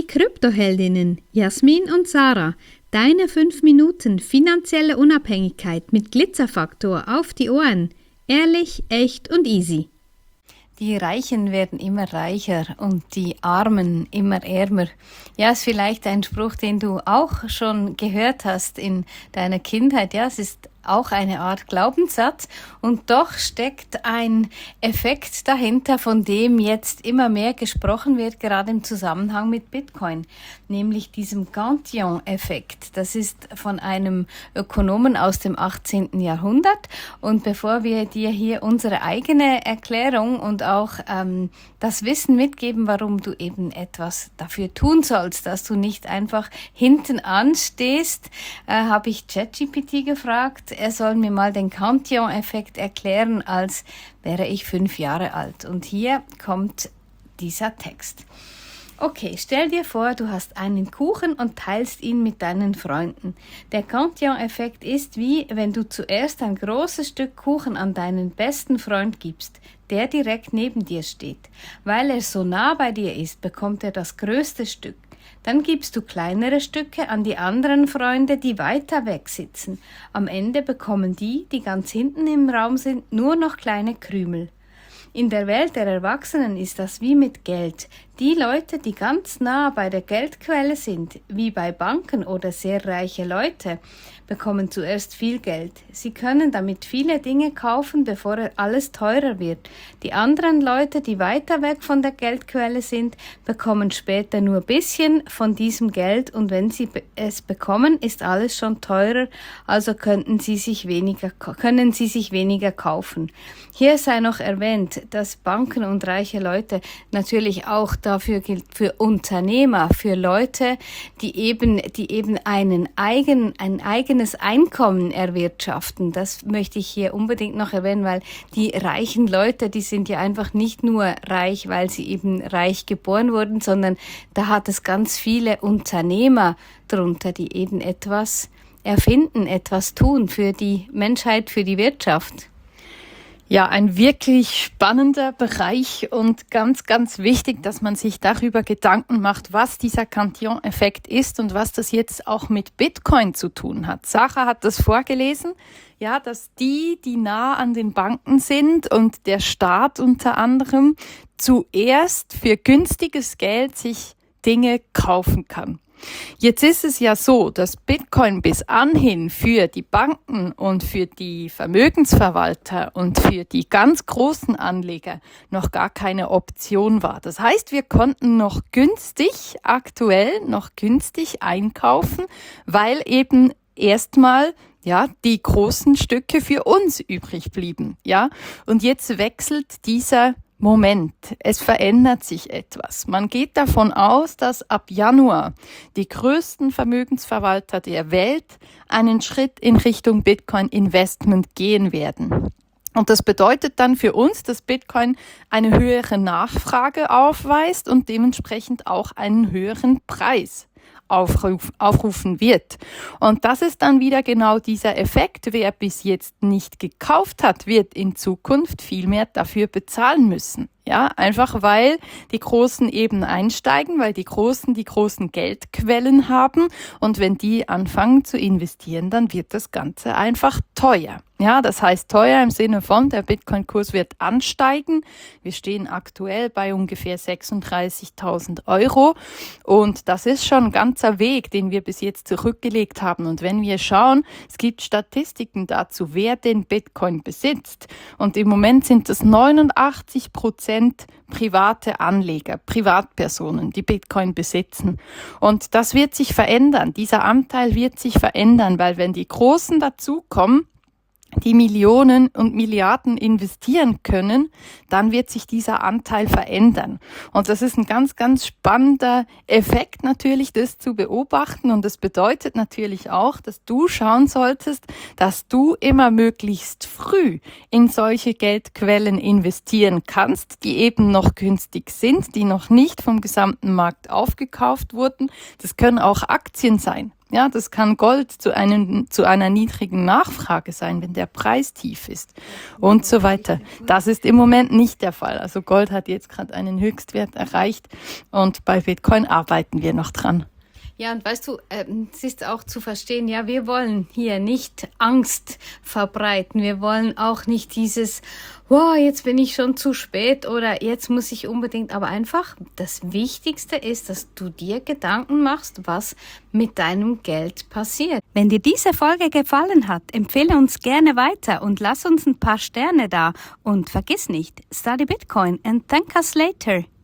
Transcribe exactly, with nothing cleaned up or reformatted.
Kryptoheldinnen Jasmin und Sarah. Deine fünf Minuten finanzielle Unabhängigkeit mit Glitzerfaktor auf die Ohren. Ehrlich, echt und easy. Die Reichen werden immer reicher und die Armen immer ärmer. Ja, ist vielleicht ein Spruch, den du auch schon gehört hast in deiner Kindheit. Ja, es ist auch eine Art Glaubenssatz und doch steckt ein Effekt dahinter, von dem jetzt immer mehr gesprochen wird, gerade im Zusammenhang mit Bitcoin, nämlich diesem Cantillon-Effekt. Das ist von einem Ökonomen aus dem achtzehnten Jahrhundert und bevor wir dir hier unsere eigene Erklärung und auch ähm, das Wissen mitgeben, warum du eben etwas dafür tun sollst, dass du nicht einfach hinten anstehst, äh, habe ich ChatGPT gefragt. Er soll mir mal den Cantillon-Effekt erklären, als wäre ich fünf Jahre alt. Und hier kommt dieser Text. Okay, stell dir vor, du hast einen Kuchen und teilst ihn mit deinen Freunden. Der Cantillon-Effekt ist wie, wenn du zuerst ein großes Stück Kuchen an deinen besten Freund gibst, der direkt neben dir steht. Weil er so nah bei dir ist, bekommt er das größte Stück. Dann gibst du kleinere Stücke an die anderen Freunde, die weiter weg sitzen. Am Ende bekommen die, die ganz hinten im Raum sind, nur noch kleine Krümel. In der Welt der Erwachsenen ist das wie mit Geld. Die Leute, die ganz nah bei der Geldquelle sind, wie bei Banken oder sehr reiche Leute, bekommen zuerst viel Geld. Sie können damit viele Dinge kaufen, bevor alles teurer wird. Die anderen Leute, die weiter weg von der Geldquelle sind, bekommen später nur ein bisschen von diesem Geld und wenn sie es bekommen, ist alles schon teurer, also könnten sie sich weniger, können sie sich weniger kaufen. Hier sei noch erwähnt, dass Banken und reiche Leute natürlich auch dafür gilt, für Unternehmer, für Leute, die eben, die eben einen eigen, ein eigenes Einkommen erwirtschaften. Das möchte ich hier unbedingt noch erwähnen, weil die reichen Leute, die sind ja einfach nicht nur reich, weil sie eben reich geboren wurden, sondern da hat es ganz viele Unternehmer drunter, die eben etwas erfinden, etwas tun für die Menschheit, für die Wirtschaft. Ja, ein wirklich spannender Bereich und ganz, ganz wichtig, dass man sich darüber Gedanken macht, was dieser Cantillon-Effekt ist und was das jetzt auch mit Bitcoin zu tun hat. Sarah hat das vorgelesen, ja, dass die, die nah an den Banken sind und der Staat unter anderem zuerst für günstiges Geld sich Dinge kaufen kann. Jetzt ist es ja so, dass Bitcoin bis anhin für die Banken und für die Vermögensverwalter und für die ganz großen Anleger noch gar keine Option war. Das heißt, wir konnten noch günstig, aktuell noch günstig einkaufen, weil eben erstmal ja, die großen Stücke für uns übrig blieben, ja. Und jetzt wechselt dieser Moment, es verändert sich etwas. Man geht davon aus, dass ab Januar die größten Vermögensverwalter der Welt einen Schritt in Richtung Bitcoin-Investment gehen werden. Und das bedeutet dann für uns, dass Bitcoin eine höhere Nachfrage aufweist und dementsprechend auch einen höheren Preis Aufruf, aufrufen wird. Und das ist dann wieder genau dieser Effekt. Wer bis jetzt nicht gekauft hat, wird in Zukunft viel mehr dafür bezahlen müssen. Ja, einfach weil die Großen eben einsteigen, weil die Großen die großen Geldquellen haben und wenn die anfangen zu investieren, dann wird das Ganze einfach teuer. Ja, das heißt teuer im Sinne von, der Bitcoin-Kurs wird ansteigen. Wir stehen aktuell bei ungefähr sechsunddreißigtausend Euro und das ist schon ein ganzer Weg, den wir bis jetzt zurückgelegt haben. Und wenn wir schauen, es gibt Statistiken dazu, wer den Bitcoin besitzt und im Moment sind es neunundachtzig Prozent private Anleger, Privatpersonen, die Bitcoin besitzen. Und das wird sich verändern. Dieser Anteil wird sich verändern, weil wenn die Großen dazukommen, die Millionen und Milliarden investieren können, dann wird sich dieser Anteil verändern. Und das ist ein ganz, ganz spannender Effekt natürlich, das zu beobachten. Und das bedeutet natürlich auch, dass du schauen solltest, dass du immer möglichst früh in solche Geldquellen investieren kannst, die eben noch günstig sind, die noch nicht vom gesamten Markt aufgekauft wurden. Das können auch Aktien sein. Ja, das kann Gold zu einem, zu einer niedrigen Nachfrage sein, wenn der Preis tief ist und so weiter. Das ist im Moment nicht der Fall. Also Gold hat jetzt gerade einen Höchstwert erreicht und bei Bitcoin arbeiten wir noch dran. Ja, und weißt du, es ist auch zu verstehen, ja, wir wollen hier nicht Angst verbreiten. Wir wollen auch nicht dieses, wow, jetzt bin ich schon zu spät oder jetzt muss ich unbedingt, aber einfach das Wichtigste ist, dass du dir Gedanken machst, was mit deinem Geld passiert. Wenn dir diese Folge gefallen hat, empfehle uns gerne weiter und lass uns ein paar Sterne da. Und vergiss nicht, study Bitcoin and thank us later.